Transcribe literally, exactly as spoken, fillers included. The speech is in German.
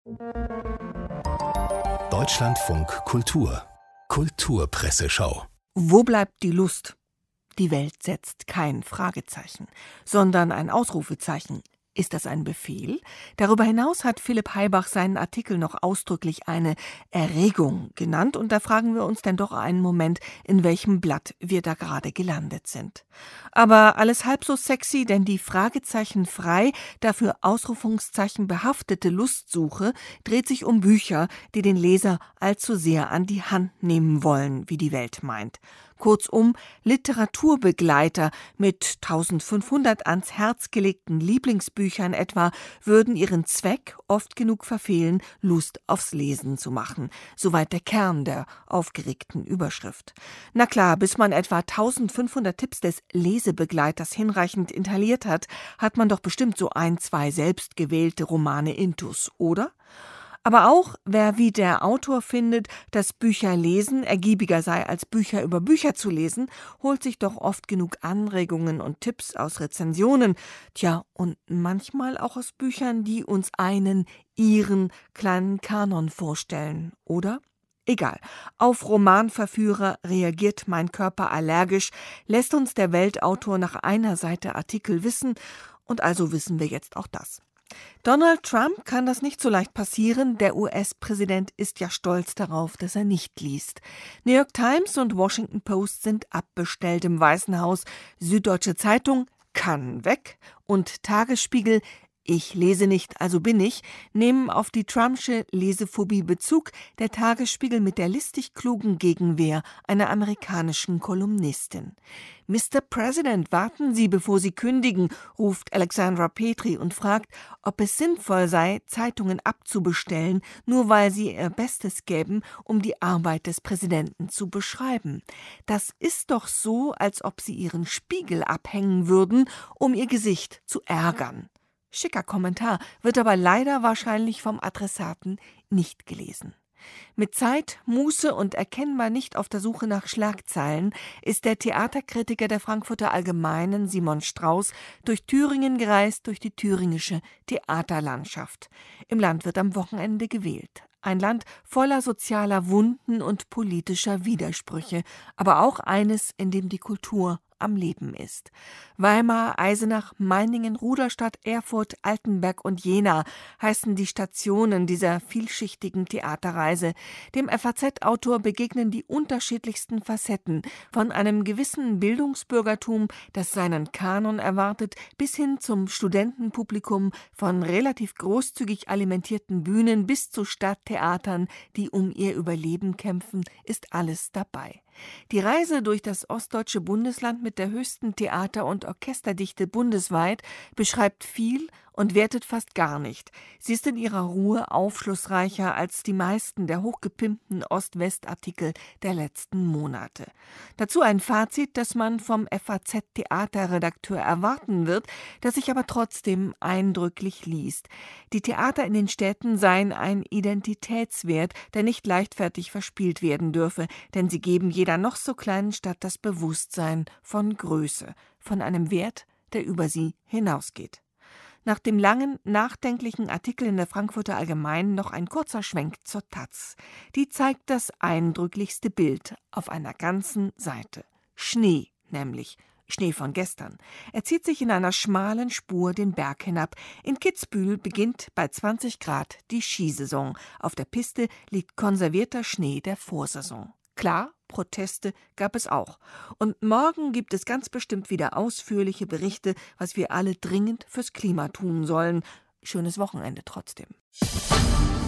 Deutschlandfunk Kultur Kulturpresseschau. Wo bleibt die Lust? Die Welt setzt kein Fragezeichen, sondern ein Ausrufezeichen. Ist das ein Befehl? Darüber hinaus hat Philipp Heibach seinen Artikel noch ausdrücklich eine Erregung genannt, und da fragen wir uns dann doch einen Moment, in welchem Blatt wir da gerade gelandet sind. Aber alles halb so sexy, denn die Fragezeichen frei, dafür Ausrufungszeichen behaftete Lustsuche dreht sich um Bücher, die den Leser allzu sehr an die Hand nehmen wollen, wie die Welt meint. Kurzum, Literaturbegleiter mit eintausendfünfhundert ans Herz gelegten Lieblingsbüchern etwa würden ihren Zweck oft genug verfehlen, Lust aufs Lesen zu machen. Soweit der Kern der aufgeregten Überschrift. Na klar, bis man etwa eintausendfünfhundert Tipps des Lesebegleiters hinreichend inhaliert hat, hat man doch bestimmt so ein, zwei selbstgewählte Romane intus, oder? Aber auch, wer wie der Autor findet, dass Bücher lesen ergiebiger sei, als Bücher über Bücher zu lesen, holt sich doch oft genug Anregungen und Tipps aus Rezensionen, tja, und manchmal auch aus Büchern, die uns einen, ihren kleinen Kanon vorstellen, oder? Egal, auf Romanverführer reagiert mein Körper allergisch, lässt uns der Weltautor nach einer Seite Artikel wissen, und also wissen wir jetzt auch das. Donald Trump kann das nicht so leicht passieren. Der U S-Präsident ist ja stolz darauf, dass er nicht liest. New York Times und Washington Post sind abbestellt im Weißen Haus. Süddeutsche Zeitung kann weg. Und Tagesspiegel, ich lese nicht, also bin ich, nehmen auf die Trumpsche Lesephobie Bezug. Der Tagesspiegel mit der listig klugen Gegenwehr einer amerikanischen Kolumnistin. Mister President, warten Sie, bevor Sie kündigen, ruft Alexandra Petri und fragt, ob es sinnvoll sei, Zeitungen abzubestellen, nur weil sie ihr Bestes gäben, um die Arbeit des Präsidenten zu beschreiben. Das ist doch so, als ob sie ihren Spiegel abhängen würden, um ihr Gesicht zu ärgern. Schicker Kommentar, wird aber leider wahrscheinlich vom Adressaten nicht gelesen. Mit Zeit, Muße und erkennbar nicht auf der Suche nach Schlagzeilen ist der Theaterkritiker der Frankfurter Allgemeinen, Simon Strauß, durch Thüringen gereist, durch die thüringische Theaterlandschaft. Im Land wird am Wochenende gewählt. Ein Land voller sozialer Wunden und politischer Widersprüche, aber auch eines, in dem die Kultur am Leben ist. Weimar, Eisenach, Meiningen, Rudolstadt, Erfurt, Altenberg und Jena heißen die Stationen dieser vielschichtigen Theaterreise. Dem F A Z-Autor begegnen die unterschiedlichsten Facetten, von einem gewissen Bildungsbürgertum, das seinen Kanon erwartet, bis hin zum Studentenpublikum, von relativ großzügig alimentierten Bühnen bis zu Stadttheatern, die um ihr Überleben kämpfen, ist alles dabei. Die Reise durch das ostdeutsche Bundesland mit der höchsten Theater- und Orchesterdichte bundesweit beschreibt viel und wertet fast gar nicht. Sie ist in ihrer Ruhe aufschlussreicher als die meisten der hochgepimpten Ost-West-Artikel der letzten Monate. Dazu ein Fazit, das man vom F A Z-Theaterredakteur erwarten wird, das sich aber trotzdem eindrücklich liest. Die Theater in den Städten seien ein Identitätswert, der nicht leichtfertig verspielt werden dürfe, denn sie geben jeder noch so kleinen Stadt das Bewusstsein von Größe, von einem Wert, der über sie hinausgeht. Nach dem langen, nachdenklichen Artikel in der Frankfurter Allgemeinen noch ein kurzer Schwenk zur Taz. Die zeigt das eindrücklichste Bild auf einer ganzen Seite. Schnee, nämlich Schnee von gestern. Er zieht sich in einer schmalen Spur den Berg hinab. In Kitzbühel beginnt bei zwanzig Grad die Skisaison. Auf der Piste liegt konservierter Schnee der Vorsaison. Klar, Proteste gab es auch. Und morgen gibt es ganz bestimmt wieder ausführliche Berichte, was wir alle dringend fürs Klima tun sollen. Schönes Wochenende trotzdem.